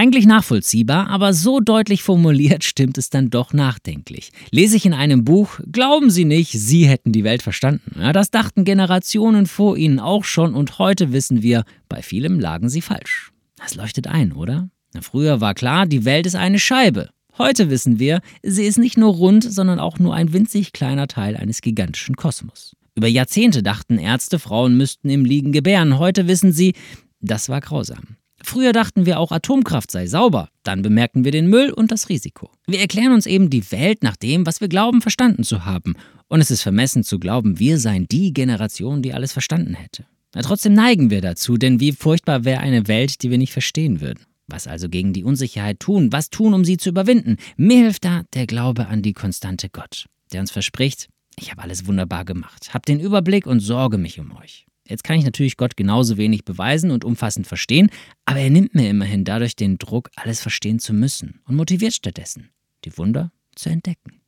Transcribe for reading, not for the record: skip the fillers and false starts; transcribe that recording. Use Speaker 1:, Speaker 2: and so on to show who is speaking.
Speaker 1: Eigentlich nachvollziehbar, aber so deutlich formuliert stimmt es dann doch nachdenklich. Lese ich in einem Buch, glauben Sie nicht, Sie hätten die Welt verstanden. Ja, das dachten Generationen vor Ihnen auch schon und heute wissen wir, bei vielem lagen Sie falsch. Das leuchtet ein, oder? Früher war klar, die Welt ist eine Scheibe. Heute wissen wir, sie ist nicht nur rund, sondern auch nur ein winzig kleiner Teil eines gigantischen Kosmos. Über Jahrzehnte dachten Ärzte, Frauen müssten im Liegen gebären. Heute wissen sie, das war grausam. Früher dachten wir auch, Atomkraft sei sauber. Dann bemerkten wir den Müll und das Risiko. Wir erklären uns eben die Welt nach dem, was wir glauben, verstanden zu haben. Und es ist vermessen zu glauben, wir seien die Generation, die alles verstanden hätte. Trotzdem neigen wir dazu, denn wie furchtbar wäre eine Welt, die wir nicht verstehen würden. Was also gegen die Unsicherheit tun? Was tun, um sie zu überwinden? Mir hilft da der Glaube an die konstante Gott, der uns verspricht, ich habe alles wunderbar gemacht, habe den Überblick und sorge mich um euch. Jetzt kann ich natürlich Gott genauso wenig beweisen und umfassend verstehen, aber er nimmt mir immerhin dadurch den Druck, alles verstehen zu müssen und motiviert stattdessen, die Wunder zu entdecken.